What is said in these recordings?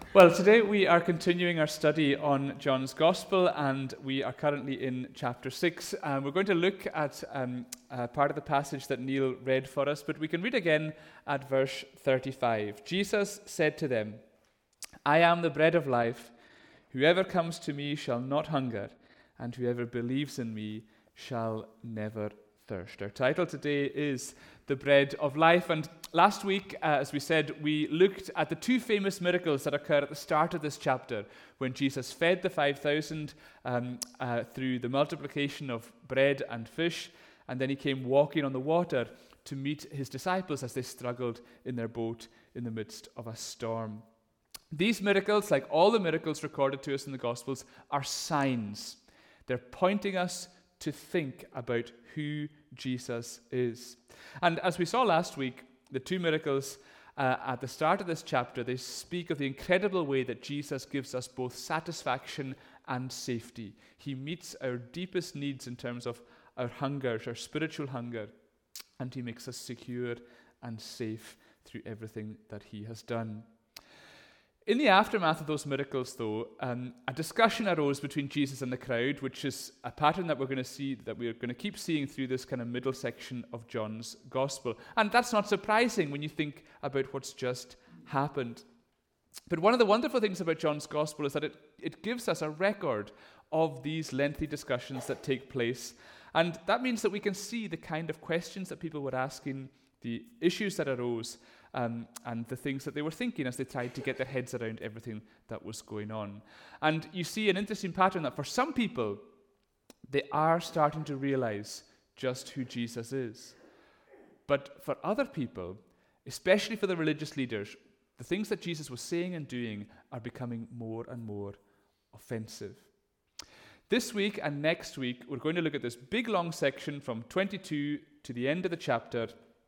Well, today we are continuing our study on John's Gospel, and we are currently in chapter 6. We're going to look at part of the passage that Neil read for us, but we can read again at verse 35. Jesus said to them, "I am the bread of life. Whoever comes to me shall not hunger, and whoever believes in me shall never thirst." Our title today is The Bread of Life, and last week, as we said, we looked at the two famous miracles that occur at the start of this chapter when Jesus fed the 5,000 through the multiplication of bread and fish, and then he came walking on the water to meet his disciples as they struggled in their boat in the midst of a storm. These miracles, like all the miracles recorded to us in the Gospels, are signs. They're pointing us to think about who Jesus is. And as we saw last week, the two miracles at the start of this chapter, they speak of the incredible way that Jesus gives us both satisfaction and safety. He meets our deepest needs in terms of our hunger, our spiritual hunger, and he makes us secure and safe through everything that he has done. In the aftermath of those miracles, though, a discussion arose between Jesus and the crowd, which is a pattern that we're going to see, that we're going to keep seeing through this kind of middle section of John's Gospel. And that's not surprising when you think about what's just happened. But one of the wonderful things about John's Gospel is that it gives us a record of these lengthy discussions that take place. And that means that we can see the kind of questions that people were asking, the issues that arose, and the things that they were thinking as they tried to get their heads around everything that was going on. And you see an interesting pattern that for some people, they are starting to realize just who Jesus is. But for other people, especially for the religious leaders, the things that Jesus was saying and doing are becoming more and more offensive. This week and next week, we're going to look at this big long section from 22 to the end of the chapter,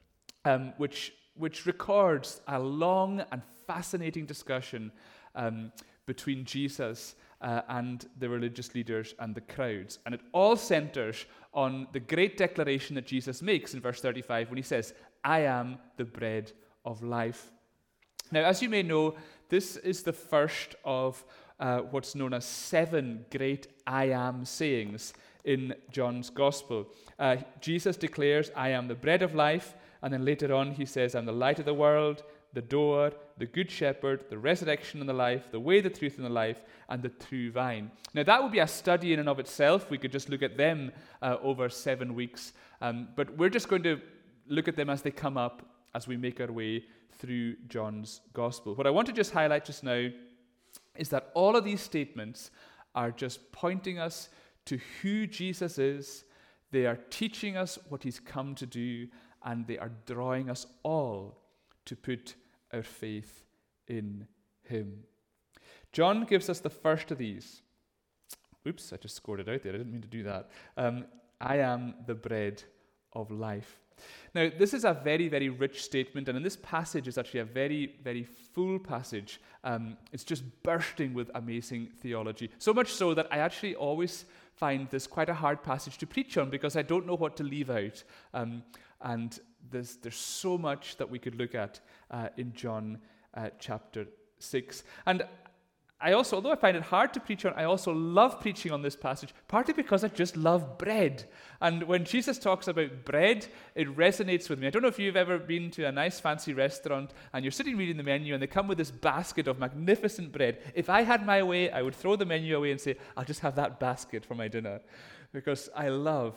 which records a long and fascinating discussion between Jesus and the religious leaders and the crowds. And it all centers on the great declaration that Jesus makes in verse 35 when he says, "I am the bread of life." Now, as you may know, this is the first of what's known as 7 great I am sayings in John's Gospel. Jesus declares, "I am the bread of life." And then later on, he says, "I'm the light of the world, the door, the good shepherd, the resurrection and the life, the way, the truth, and the life, and the true vine." Now, that would be a study in and of itself. We could just look at them over 7 weeks. But we're just going to look at them as they come up as we make our way through John's Gospel. What I want to just highlight just now is that all of these statements are just pointing us to who Jesus is. They are teaching us what he's come to do, and they are drawing us all to put our faith in him. John gives us the first of these. Oops, I just scored it out there. I didn't mean to do that. I am the bread of life. Now, this is a very, very rich statement, and in this passage is actually a very, very full passage. It's just bursting with amazing theology. So much so that I actually always find this quite a hard passage to preach on because I don't know what to leave out. And there's so much that we could look at in John chapter 6. And I also, although I find it hard to preach on, I also love preaching on this passage, partly because I just love bread. And when Jesus talks about bread, it resonates with me. I don't know if you've ever been to a nice fancy restaurant and you're sitting reading the menu and they come with this basket of magnificent bread. If I had my way, I would throw the menu away and say, "I'll just have that basket for my dinner," because I love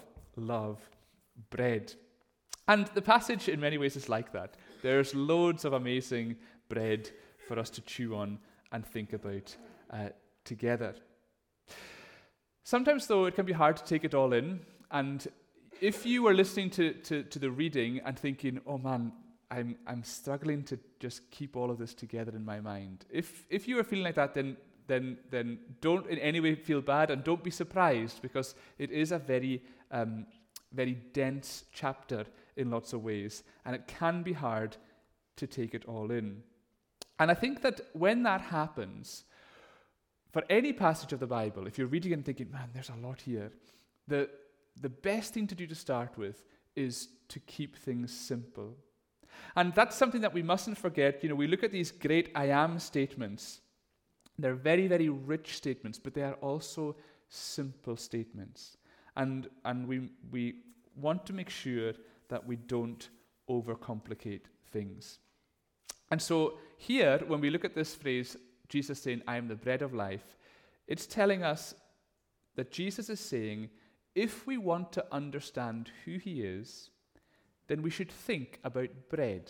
bread. And the passage in many ways is like that. There's loads of amazing bread for us to chew on and think about together. Sometimes, though, it can be hard to take it all in. And if you were listening to the reading and thinking, "Oh man, I'm struggling to just keep all of this together in my mind," if you are feeling like that, then don't in any way feel bad and don't be surprised, because it is a very very dense chapter in lots of ways, and it can be hard to take it all in. And I think that when that happens, for any passage of the Bible, if you're reading and thinking, "Man, there's a lot here," the best thing to do to start with is to keep things simple. And that's something that we mustn't forget. You know, we look at these great I am statements, They're very, very rich statements, but they are also simple statements. And we want to make sure that we don't overcomplicate things. And so here, when we look at this phrase, Jesus saying, I am the bread of life, it's telling us that Jesus is saying, if we want to understand who he is, then we should think about bread.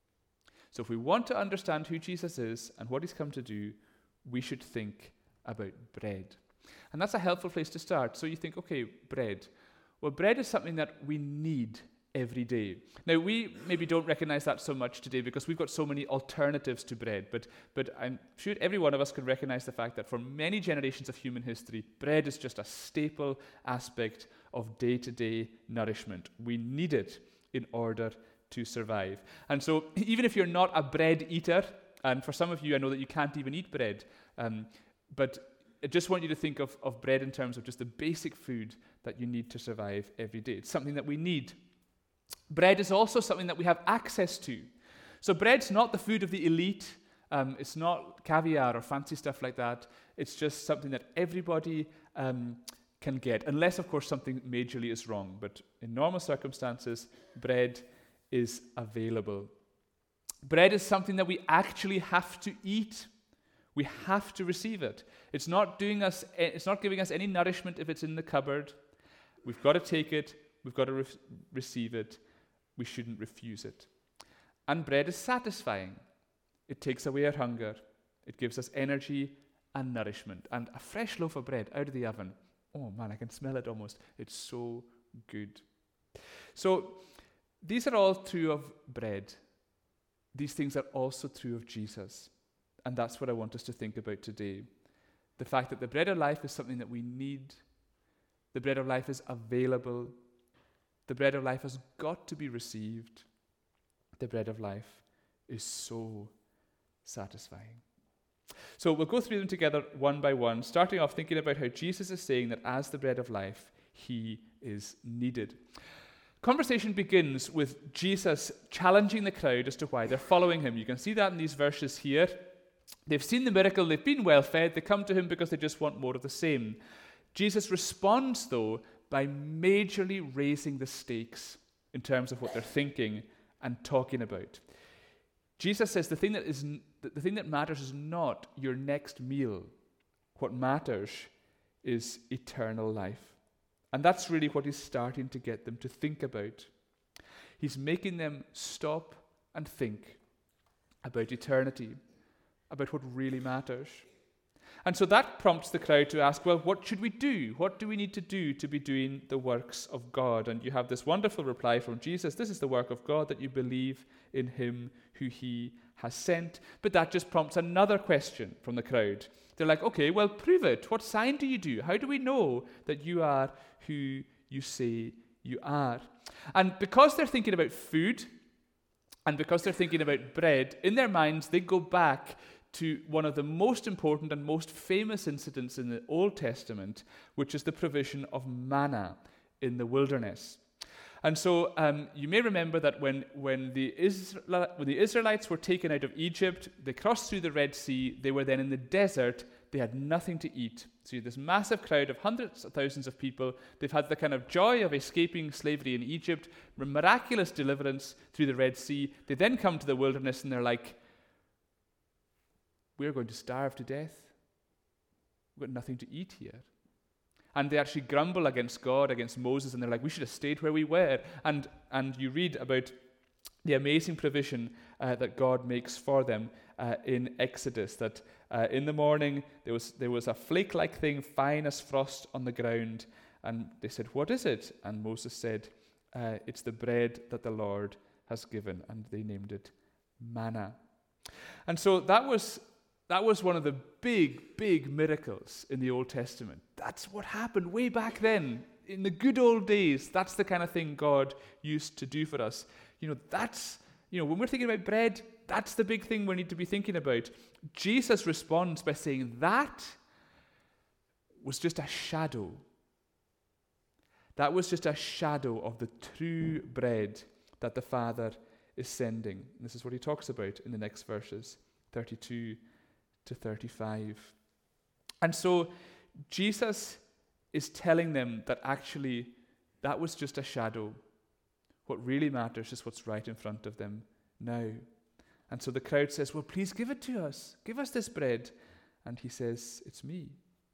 So if we want to understand who Jesus is and what he's come to do, we should think about bread. And that's a helpful place to start. So you think, okay, bread. Well, bread is something that we need every day. Now, we maybe don't recognize that so much today because we've got so many alternatives to bread, but I'm sure every one of us can recognize the fact that for many generations of human history, bread is just a staple aspect of day-to-day nourishment. We need it in order to survive. And so even if you're not a bread eater, and for some of you, I know that you can't even eat bread, but I just want you to think of bread in terms of just the basic food that you need to survive every day. It's something that we need. Bread is also something that we have access to. So bread's not the food of the elite. It's not caviar or fancy stuff like that. It's just something that everybody can get, unless, of course, something majorly is wrong. But in normal circumstances, bread is available. Bread is something that we actually have to eat. We have to receive it. It's not giving us any nourishment if it's in the cupboard. We've got to take it. We've got to receive it. We shouldn't refuse it. And bread is satisfying. It takes away our hunger. It gives us energy and nourishment. And a fresh loaf of bread out of the oven. Oh man, I can smell it almost. It's so good. So these are all true of bread. These things are also true of Jesus. And that's what I want us to think about today. The fact that the bread of life is something that we need. The bread of life is available. The bread of life has got to be received. The bread of life is so satisfying. So we'll go through them together one by one, starting off thinking about how Jesus is saying that as the bread of life, he is needed. Conversation begins with Jesus challenging the crowd as to why they're following him. You can see that in these verses here. They've seen the miracle, they've been well fed, they come to him because they just want more of the same. Jesus responds, though, by majorly raising the stakes in terms of what they're thinking and talking about. Jesus says the thing that matters is not your next meal. What matters is eternal life. And that's really what he's starting to get them to think about. He's making them stop and think about eternity, about what really matters. And so that prompts the crowd to ask, well, what should we do? What do we need to do to be doing the works of God? And you have this wonderful reply from Jesus. This is the work of God, that you believe in him who he has sent. But that just prompts another question from the crowd. They're like, okay, well, prove it. What sign do you do? How do we know that you are who you say you are? And because they're thinking about food, and because they're thinking about bread, in their minds, they go back to one of the most important and most famous incidents in the Old Testament, which is the provision of manna in the wilderness. And so you may remember that when the Israelites were taken out of Egypt, they crossed through the Red Sea, they were then in the desert, they had nothing to eat. So you had this massive crowd of hundreds of thousands of people. They've had the kind of joy of escaping slavery in Egypt, miraculous deliverance through the Red Sea. They then come to the wilderness and they're like, we're going to starve to death. We've got nothing to eat here. And they actually grumble against God, against Moses, and they're like, we should have stayed where we were. And you read about the amazing provision that God makes for them in Exodus, that in the morning there was a flake-like thing, fine as frost on the ground. And they said, what is it? And Moses said, it's the bread that the Lord has given. And they named it manna. And so that was one of the big, big miracles in the Old Testament. That's what happened way back then. In the good old days, that's the kind of thing God used to do for us. When we're thinking about bread, that's the big thing we need to be thinking about. Jesus responds by saying that was just a shadow. That was just a shadow of the true bread that the Father is sending. And this is what he talks about in the next verses, 32 to 35. And so Jesus is telling them that actually that was just a shadow. What really matters is what's right in front of them now. And so the crowd says, well, please give it to us. Give us this bread. And he says, it's me.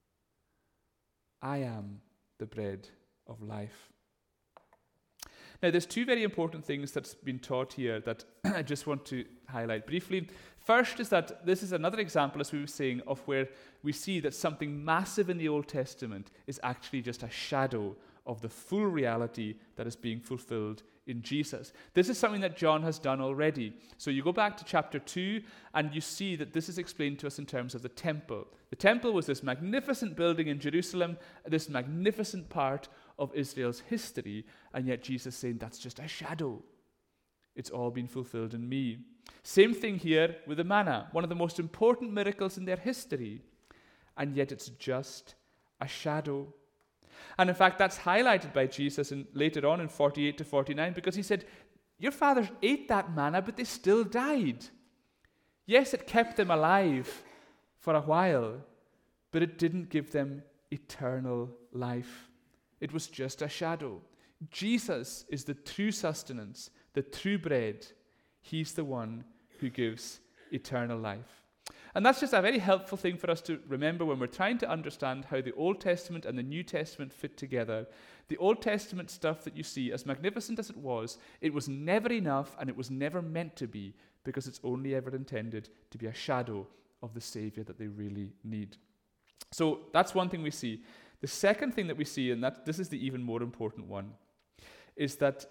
I am the bread of life. Now, there's two very important things that's been taught here that I just want to highlight briefly. First is that this is another example, as we were saying, of where we see that something massive in the Old Testament is actually just a shadow of the full reality that is being fulfilled in Jesus. This is something that John has done already. So you go back to chapter 2 and you see that this is explained to us in terms of the temple. The temple was this magnificent building in Jerusalem, this magnificent part of Israel's history, and yet Jesus is saying that's just a shadow. It's all been fulfilled in me. Same thing here with the manna, one of the most important miracles in their history, and yet it's just a shadow. And in fact, that's highlighted by Jesus later on in 48 to 49, because he said, your fathers ate that manna, but they still died. Yes, it kept them alive for a while, but it didn't give them eternal life. It was just a shadow. Jesus is the true sustenance, the true bread. He's the one who gives eternal life. And that's just a very helpful thing for us to remember when we're trying to understand how the Old Testament and the New Testament fit together. The Old Testament stuff that you see, as magnificent as it was never enough, and it was never meant to be, because it's only ever intended to be a shadow of the Savior that they really need. So that's one thing we see. The second thing that we see, and this is the even more important one, is that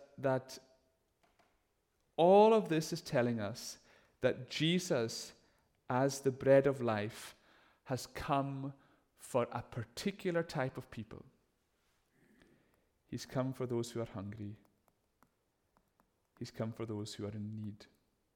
all of this is telling us that Jesus, as the bread of life, has come for a particular type of people. He's come for those who are hungry. He's come for those who are in need.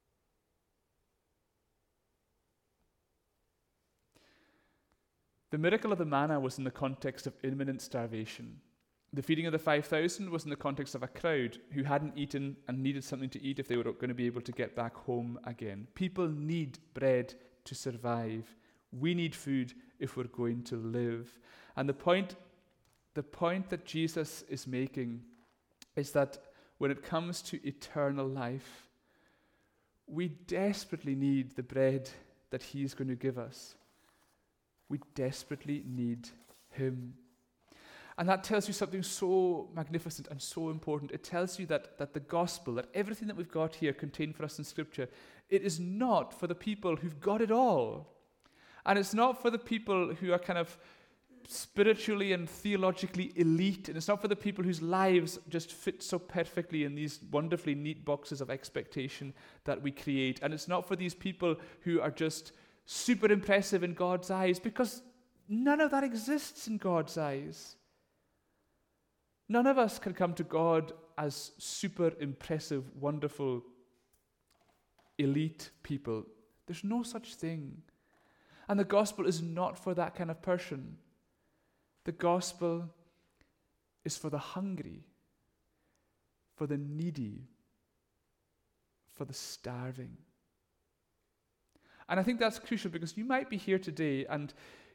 The miracle of the manna was in the context of imminent starvation. The feeding of the 5,000 was in the context of a crowd who hadn't eaten and needed something to eat if they were going to be able to get back home again. People need bread to survive. We need food if we're going to live. And the point that Jesus is making is that when it comes to eternal life, we desperately need the bread that he's going to give us. We desperately need him. And that tells you something so magnificent and so important. It tells you that the gospel, that everything that we've got here contained for us in Scripture, it is not for the people who've got it all. And it's not for the people who are kind of spiritually and theologically elite. And it's not for the people whose lives just fit so perfectly in these wonderfully neat boxes of expectation that we create. And it's not for these people who are just super impressive in God's eyes, because none of that exists in God's eyes. None of us can come to God as super impressive, wonderful, elite people. There's no such thing. And the gospel is not for that kind of person. The gospel is for the hungry, for the needy, for the starving. And I think that's crucial, because you might be here today and,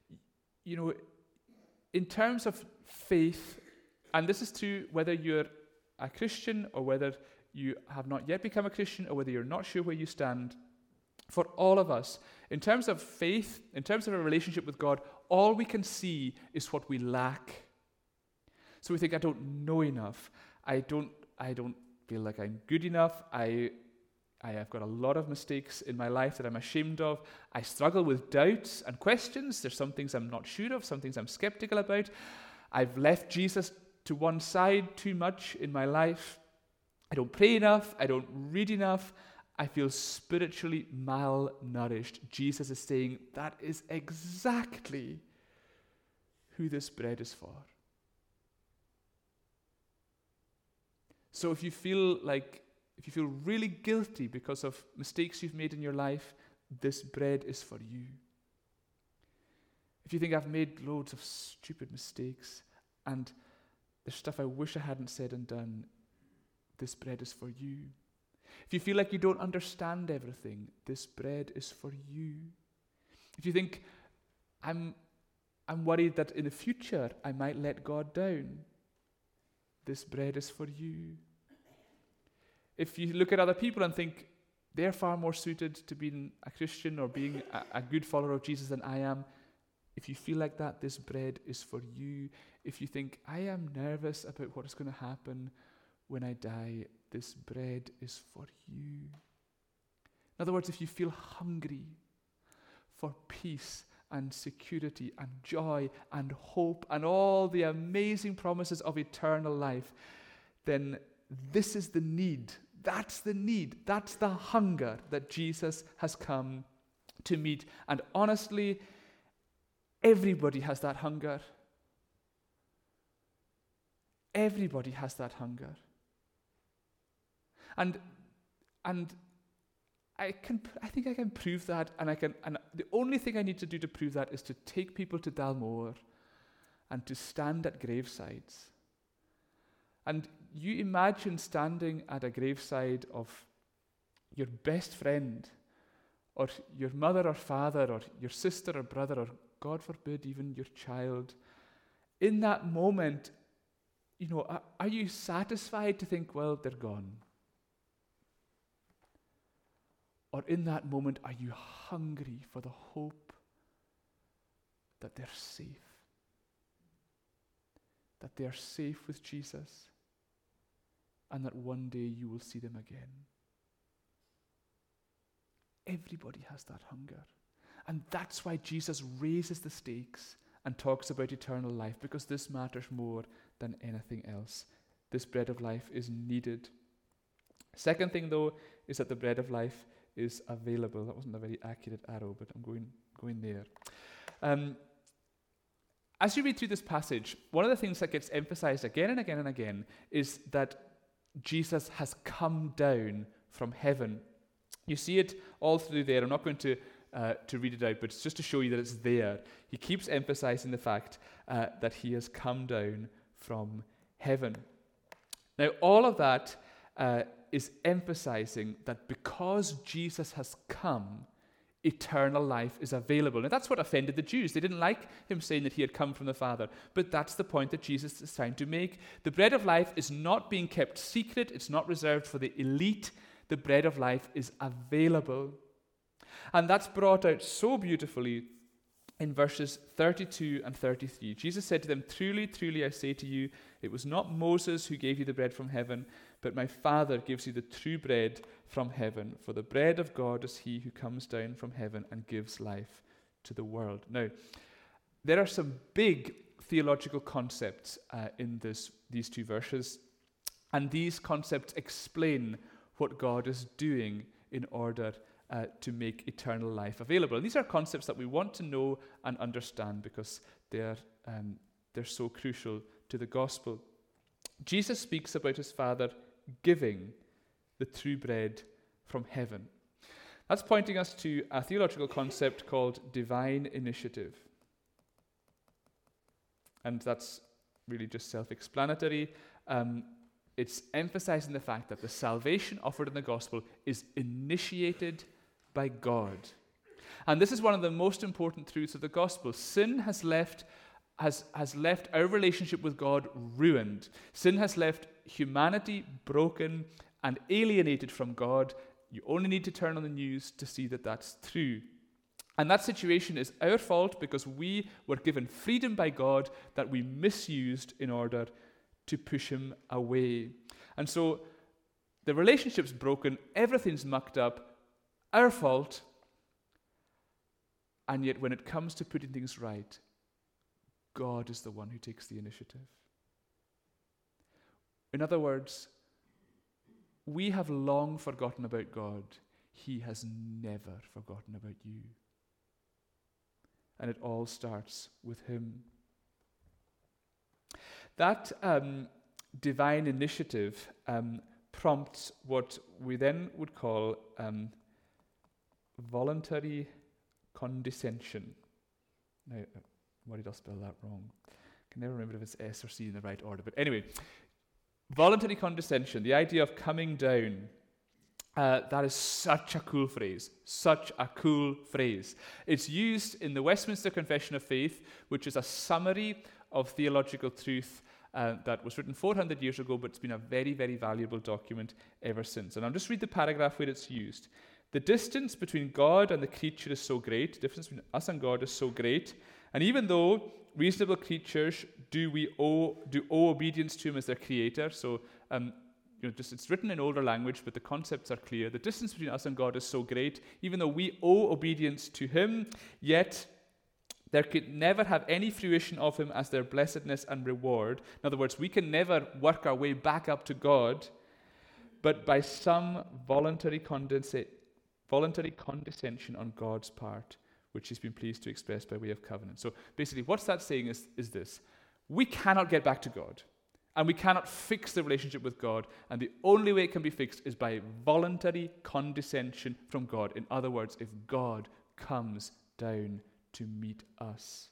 in terms of faith, and this is true whether you're a Christian or whether you have not yet become a Christian or whether you're not sure where you stand, for all of us, in terms of faith, in terms of a relationship with God, all we can see is what we lack. So we think, I don't know enough. I don't feel like I'm good enough. I have got a lot of mistakes in my life that I'm ashamed of. I struggle with doubts and questions. There's some things I'm not sure of, some things I'm skeptical about. I've left Jesus to one side too much in my life. I don't pray enough. I don't read enough. I feel spiritually malnourished. Jesus is saying that is exactly who this bread is for. So if you feel really guilty because of mistakes you've made in your life, this bread is for you. If you think, I've made loads of stupid mistakes and there's stuff I wish I hadn't said and done, this bread is for you. If you feel like you don't understand everything, this bread is for you. If you think, I'm worried that in the future I might let God down, this bread is for you. If you look at other people and think they're far more suited to being a Christian or being a good follower of Jesus than I am, if you feel like that, this bread is for you. If you think, I am nervous about what is going to happen when I die, this bread is for you. In other words, if you feel hungry for peace and security and joy and hope and all the amazing promises of eternal life, then this is the need. That's the need. That's the hunger that Jesus has come to meet. And honestly, everybody has that hunger. Everybody has that hunger. And I think I can prove that, and the only thing I need to do to prove that is to take people to Dalmore and to stand at gravesides. And you imagine standing at a graveside of your best friend, or your mother or father, or your sister or brother, or God forbid, even your child. In that moment, are you satisfied to think, well, they're gone? Or in that moment, are you hungry for the hope that they're safe? That they are safe with Jesus, and that one day you will see them again. Everybody has that hunger. And that's why Jesus raises the stakes and talks about eternal life, because this matters more than anything else. This bread of life is needed. Second thing, though, is that the bread of life is available. That wasn't a very accurate arrow, but I'm going there. As you read through this passage, one of the things that gets emphasized again and again and again is that Jesus has come down from heaven. You see it all through there. I'm not going to read it out, but it's just to show you that it's there. He keeps emphasizing the fact that he has come down from heaven. Now, all of that is emphasizing that because Jesus has come, eternal life is available. Now, that's what offended the Jews. They didn't like him saying that he had come from the Father. But that's the point that Jesus is trying to make. The bread of life is not being kept secret. It's not reserved for the elite. The bread of life is available. And that's brought out so beautifully in verses 32 and 33. Jesus said to them, "Truly, truly, I say to you, it was not Moses who gave you the bread from heaven, but my Father gives you the true bread from heaven. For the bread of God is he who comes down from heaven and gives life to the world." Now, there are some big theological concepts in these two verses, and these concepts explain what God is doing in order to make eternal life available. And these are concepts that we want to know and understand because they're so crucial to the gospel. Jesus speaks about his Father giving the true bread from heaven. That's pointing us to a theological concept called divine initiative. And that's really just self-explanatory. It's emphasizing the fact that the salvation offered in the gospel is initiated by God. And this is one of the most important truths of the gospel. Sin has left our relationship with God ruined. Sin has left humanity broken and alienated from God. You only need to turn on the news to see that that's true. And that situation is our fault because we were given freedom by God that we misused in order to push him away. And so the relationship's broken, everything's mucked up, our fault, and yet when it comes to putting things right, God is the one who takes the initiative. In other words, we have long forgotten about God. He has never forgotten about you. And it all starts with him. That divine initiative prompts what we then would call voluntary condescension. Now, why did I spell that wrong? I can never remember if it's S or C in the right order. But anyway, voluntary condescension, the idea of coming down. That is such a cool phrase. Such a cool phrase. It's used in the Westminster Confession of Faith, which is a summary of theological truth that was written 400 years ago, but it's been a very, very valuable document ever since. And I'll just read the paragraph where it's used. The distance between God and the creature is so great, the difference between us and God is so great, and even though reasonable creatures do owe obedience to him as their creator, so it's written in older language, but the concepts are clear. The distance between us and God is so great, even though we owe obedience to him, yet there could never have any fruition of him as their blessedness and reward. In other words, we can never work our way back up to God, but by some voluntary condescension on God's part, which he's been pleased to express by way of covenant. So basically, what's that saying is this. We cannot get back to God, and we cannot fix the relationship with God, and the only way it can be fixed is by voluntary condescension from God. In other words, if God comes down to meet us.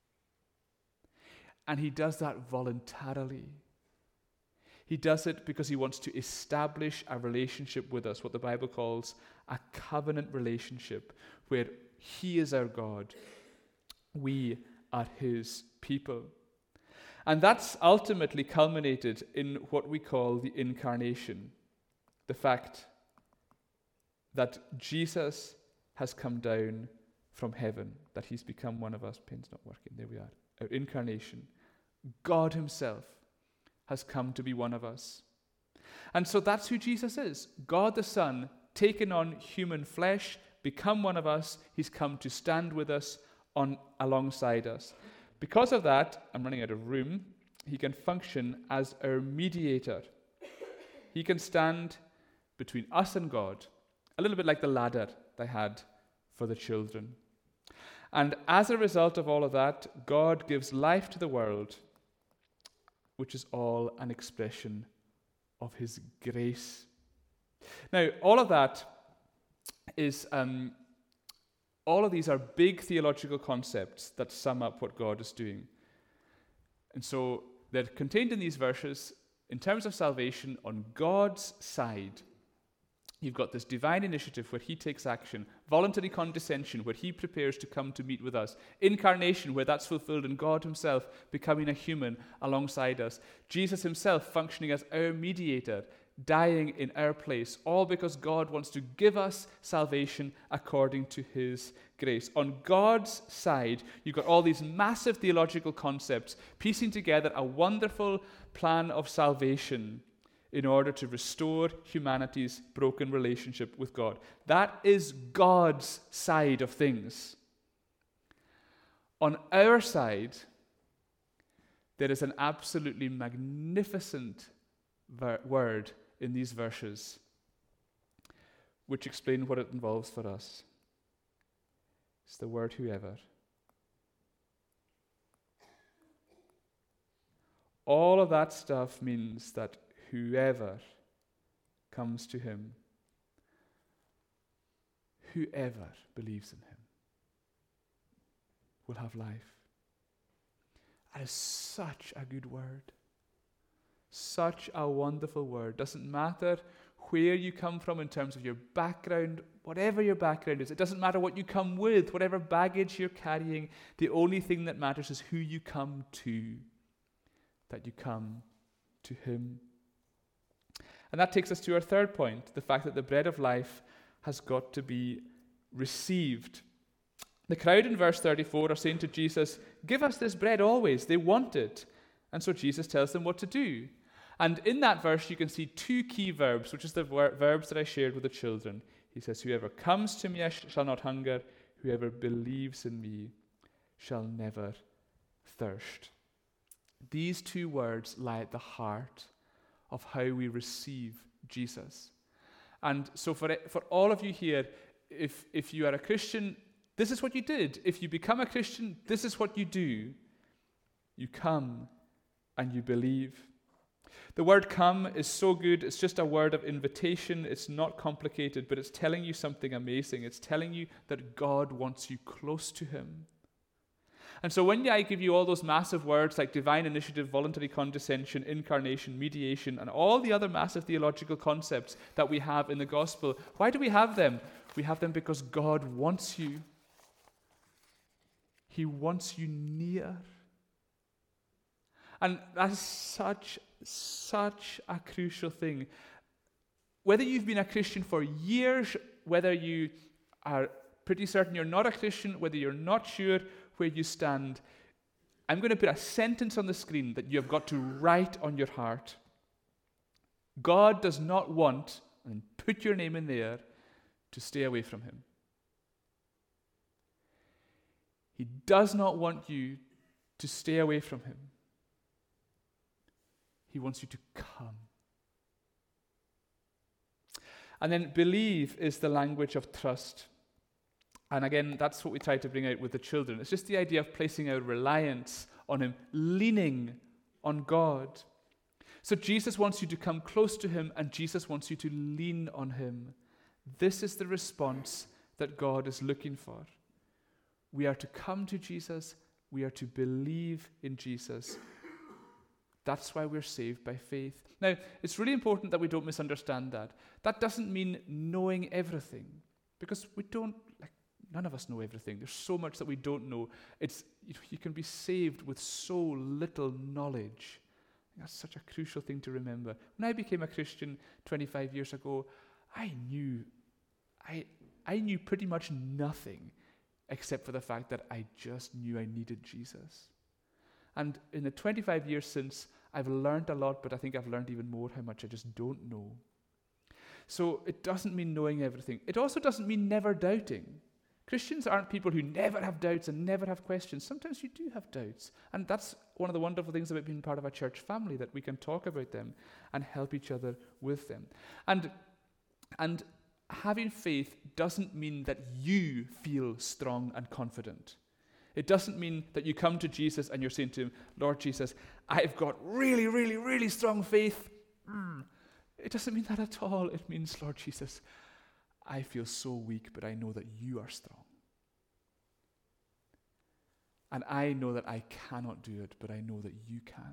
And he does that voluntarily. He does it because he wants to establish a relationship with us, what the Bible calls a covenant relationship, where he is our God, we are his people. And that's ultimately culminated in what we call the incarnation, the fact that Jesus has come down from heaven, that he's become one of us. Pen's not working, there we are. Our incarnation. God himself has come to be one of us. And so that's who Jesus is. God the Son, taken on human flesh, become one of us. He's come to stand with us alongside us. Because of that, I'm running out of room, he can function as our mediator. He can stand between us and God, a little bit like the ladder they had for the children. And as a result of all of that, God gives life to the world, which is all an expression of his grace. Now, all of that is, all of these are big theological concepts that sum up what God is doing. And so they're contained in these verses in terms of salvation on God's side. You've got this divine initiative where he takes action, voluntary condescension where he prepares to come to meet with us, incarnation where that's fulfilled in God himself becoming a human alongside us, Jesus himself functioning as our mediator, dying in our place, all because God wants to give us salvation according to his grace. On God's side, you've got all these massive theological concepts piecing together a wonderful plan of salvation in order to restore humanity's broken relationship with God. That is God's side of things. On our side, there is an absolutely magnificent word in these verses which explain what it involves for us. It's the word whoever. All of that stuff means that whoever comes to him, whoever believes in him, will have life. That is such a good word. Such a wonderful word. Doesn't matter where you come from in terms of your background, whatever your background is. It doesn't matter what you come with, whatever baggage you're carrying. The only thing that matters is who you come to, that you come to him. And that takes us to our third point, the fact that the bread of life has got to be received. The crowd in verse 34 are saying to Jesus, "Give us this bread always." They want it. And so Jesus tells them what to do. And in that verse, you can see two key verbs, which is the verbs that I shared with the children. He says, "Whoever comes to me shall not hunger. Whoever believes in me shall never thirst." These two words lie at the heart of how we receive Jesus. And so for all of you here, if you are a Christian, this is what you did. If you become a Christian, this is what you do. You come and you believe. The word come is so good. It's just a word of invitation. It's not complicated, but it's telling you something amazing. It's telling you that God wants you close to him. And so when I give you all those massive words like divine initiative, voluntary condescension, incarnation, mediation, and all the other massive theological concepts that we have in the gospel, why do we have them? We have them because God wants you. He wants you near. And that is such a crucial thing. Whether you've been a Christian for years, whether you are pretty certain you're not a Christian, whether you're not sure where you stand, I'm going to put a sentence on the screen that you have got to write on your heart. God does not want, and put your name in there, to stay away from him. He does not want you to stay away from him. He wants you to come. And then believe is the language of trust. And again, that's what we try to bring out with the children. It's just the idea of placing our reliance on him, leaning on God. So Jesus wants you to come close to him, and Jesus wants you to lean on him. This is the response that God is looking for. We are to come to Jesus. We are to believe in Jesus. That's why we're saved by faith. Now, it's really important that we don't misunderstand that. That doesn't mean knowing everything, because we don't, none of us know everything. There's so much that we don't know. You can be saved with so little knowledge. That's such a crucial thing to remember. When I became a Christian 25 years ago, I knew pretty much nothing except for the fact that I just knew I needed Jesus. And in the 25 years since, I've learned a lot, but I think I've learned even more how much I just don't know. So it doesn't mean knowing everything. It also doesn't mean never doubting. Christians aren't people who never have doubts and never have questions. Sometimes you do have doubts. And that's one of the wonderful things about being part of a church family, that we can talk about them and help each other with them. And having faith doesn't mean that you feel strong and confident. It doesn't mean that you come to Jesus and you're saying to him, Lord Jesus, I've got really, really, really strong faith. It doesn't mean that at all. It means, Lord Jesus, I feel so weak, but I know that you are strong. And I know that I cannot do it, but I know that you can.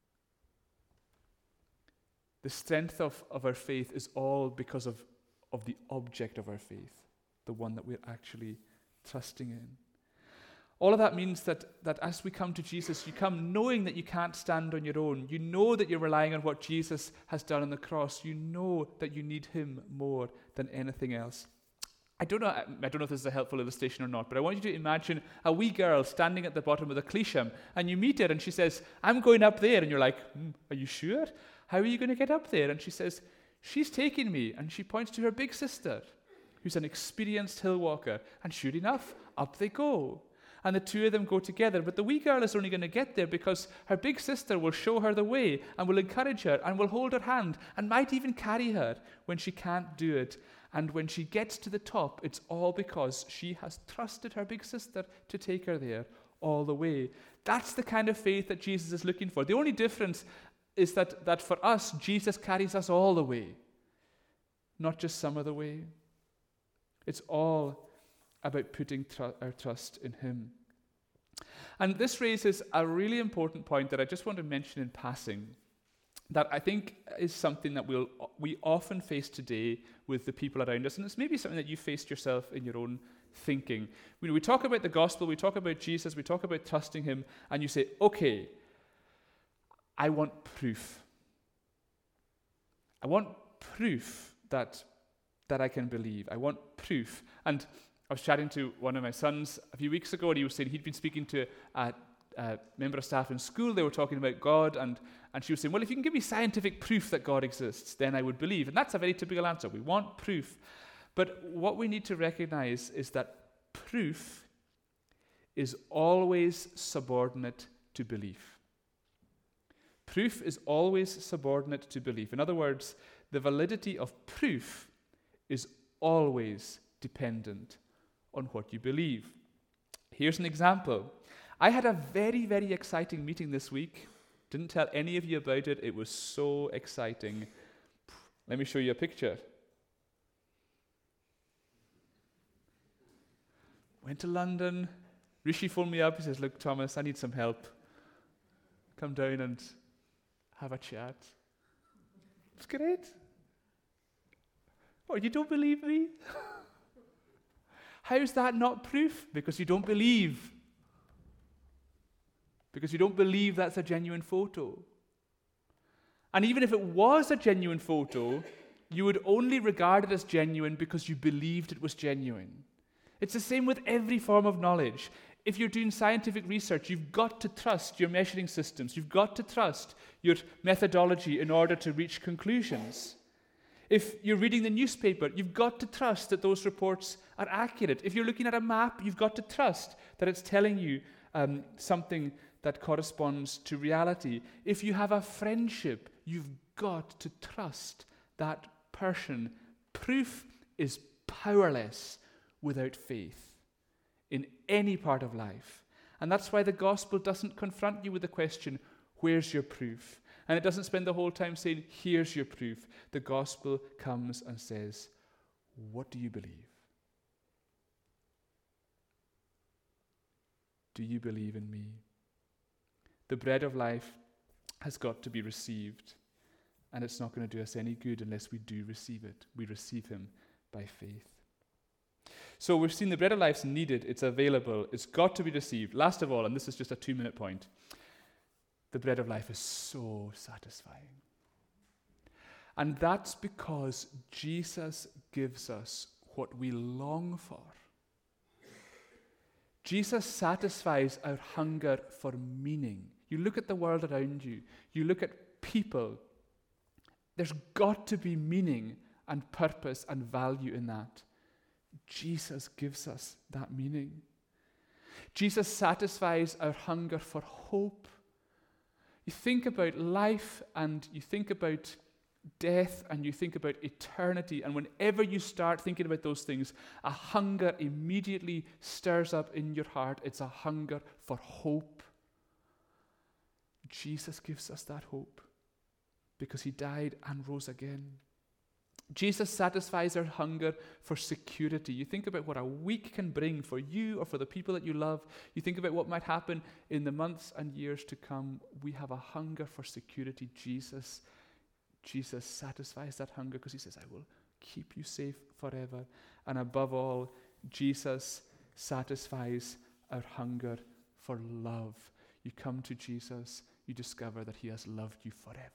The strength of our faith is all because of the object of our faith, the one that we're actually trusting in. All of that means that as we come to Jesus, you come knowing that you can't stand on your own. You know that you're relying on what Jesus has done on the cross. You know that you need him more than anything else. I don't know if this is a helpful illustration or not, but I want you to imagine a wee girl standing at the bottom of the Cleasham, and you meet her and she says, I'm going up there. And you're like, are you sure? How are you going to get up there? And she says, she's taking me. And she points to her big sister, who's an experienced hill walker. And sure enough, up they go. And the two of them go together. But the wee girl is only going to get there because her big sister will show her the way and will encourage her and will hold her hand and might even carry her when she can't do it. And when she gets to the top, it's all because she has trusted her big sister to take her there all the way. That's the kind of faith that Jesus is looking for. The only difference is that for us, Jesus carries us all the way, not just some of the way. It's all about putting our trust in him. And this raises a really important point that I just want to mention in passing, that I think is something that we often face today with the people around us, and it's maybe something that you faced yourself in your own thinking. We talk about the gospel, we talk about Jesus, we talk about trusting him, and you say, okay, I want proof. I want proof that I can believe. I want proof. And I was chatting to one of my sons a few weeks ago, and he was saying he'd been speaking to a member of staff in school. They were talking about God, and she was saying, well, if you can give me scientific proof that God exists, then I would believe. And that's a very typical answer. We want proof. But what we need to recognize is that proof is always subordinate to belief. Proof is always subordinate to belief. In other words, the validity of proof is always dependent on what you believe. Here's an example. I had a very, very exciting meeting this week. Didn't tell any of you about it. It was so exciting. Let me show you a picture. Went to London, Rishi phoned me up. He says, look, Thomas, I need some help. Come down and have a chat. It's great. Oh, you don't believe me? How is that not proof? Because you don't believe. Because you don't believe that's a genuine photo. And even if it was a genuine photo, you would only regard it as genuine because you believed it was genuine. It's the same with every form of knowledge. If you're doing scientific research, you've got to trust your measuring systems. You've got to trust your methodology in order to reach conclusions. If you're reading the newspaper, you've got to trust that those reports are accurate. If you're looking at a map, you've got to trust that it's telling you something that corresponds to reality. If you have a friendship, you've got to trust that person. Proof is powerless without faith in any part of life. And that's why the gospel doesn't confront you with the question, where's your proof? And it doesn't spend the whole time saying, here's your proof. The gospel comes and says, what do you believe? Do you believe in me? The bread of life has got to be received. And it's not going to do us any good unless we do receive it. We receive him by faith. So we've seen the bread of life's needed, it's available, it's got to be received. Last of all, and this is just a 2-minute point, the bread of life is so satisfying. And that's because Jesus gives us what we long for. Jesus satisfies our hunger for meaning. You look at the world around you, you look at people, there's got to be meaning and purpose and value in that. Jesus gives us that meaning. Jesus satisfies our hunger for hope. You think about life and you think about death and you think about eternity, and whenever you start thinking about those things, a hunger immediately stirs up in your heart. It's a hunger for hope. Jesus gives us that hope because he died and rose again. Jesus satisfies our hunger for security. You think about what a week can bring for you or for the people that you love. You think about what might happen in the months and years to come. We have a hunger for security. Jesus satisfies that hunger because he says, I will keep you safe forever. And above all, Jesus satisfies our hunger for love. You come to Jesus, you discover that he has loved you forever.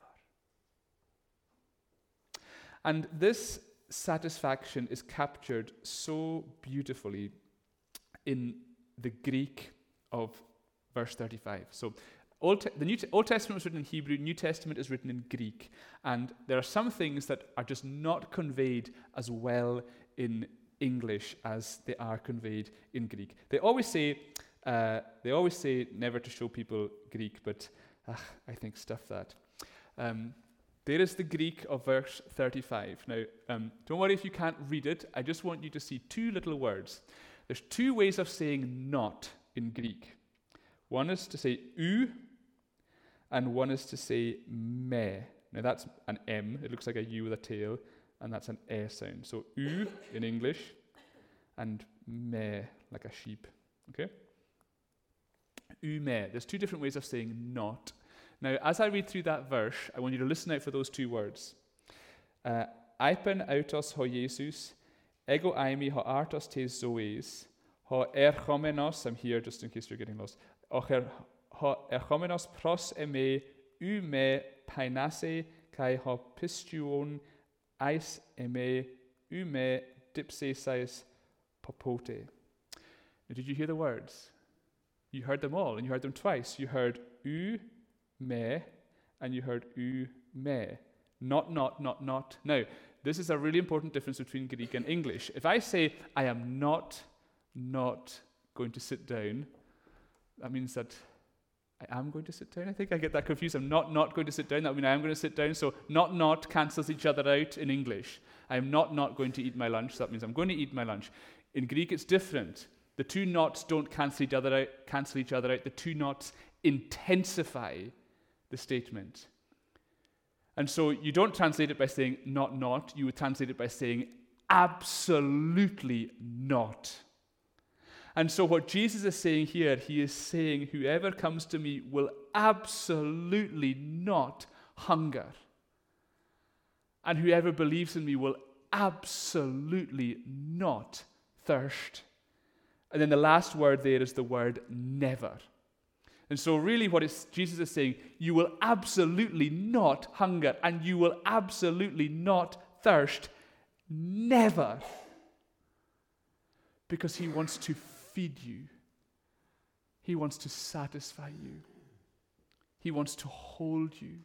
And this satisfaction is captured so beautifully in the Greek of verse 35. So Old Testament was written in Hebrew, New Testament is written in Greek. And there are some things that are just not conveyed as well in English as they are conveyed in Greek. They always say never to show people Greek, but I think stuff that. There is the Greek of verse 35. Now, don't worry if you can't read it. I just want you to see 2 little words. There's 2 ways of saying not in Greek. One is to say u, and one is to say me. Now, that's an M. It looks like a U with a tail, and that's an E sound. So, u in English, and me, like a sheep. Okay? U me. There's 2 different ways of saying not. Now, as I read through that verse, I want you to listen out for those 2 words. Aipen autos ho Jesus, ego aimi ho artos tes zoes, ho erchomenos, I'm here just in case you're getting lost, ho erchomenos pros eme u me painase kai ho pistuon eis eme u me dipsesais popote. Now, did you hear the words? You heard them all, and you heard them twice. You heard u me, and you heard u me. Not. Now, this is a really important difference between Greek and English. If I say, I am not going to sit down, that means that I am going to sit down. I think I get that confused. I'm not going to sit down. That means I am going to sit down. So not cancels each other out in English. I am not going to eat my lunch. So that means I'm going to eat my lunch. In Greek, it's different. The 2 nots don't cancel each other out. The 2 nots intensify the statement. And so you don't translate it by saying not, you would translate it by saying absolutely not. And so what Jesus is saying here, he is saying, whoever comes to me will absolutely not hunger. And whoever believes in me will absolutely not thirst. And then the last word there is the word never. And so really Jesus is saying, you will absolutely not hunger and you will absolutely not thirst. Never. Because he wants to feed you. He wants to satisfy you. He wants to hold you.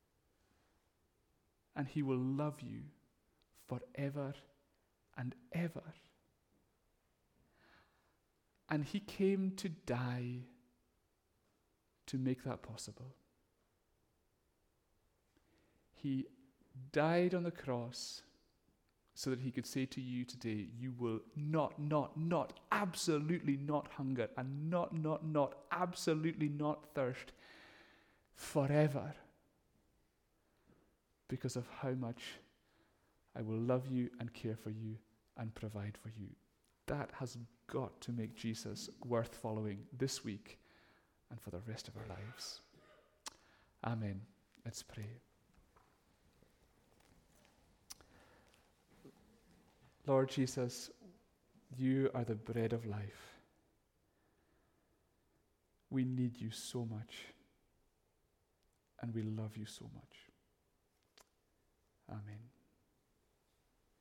And he will love you forever and ever. And he came to die to make that possible. He died on the cross so that he could say to you today, you will not, absolutely not hunger and not, absolutely not thirst forever because of how much I will love you and care for you and provide for you. That has got to make Jesus worth following this week and for the rest of our lives. Amen. Let's pray. Lord Jesus, you are the bread of life. We need you so much, and we love you so much. Amen.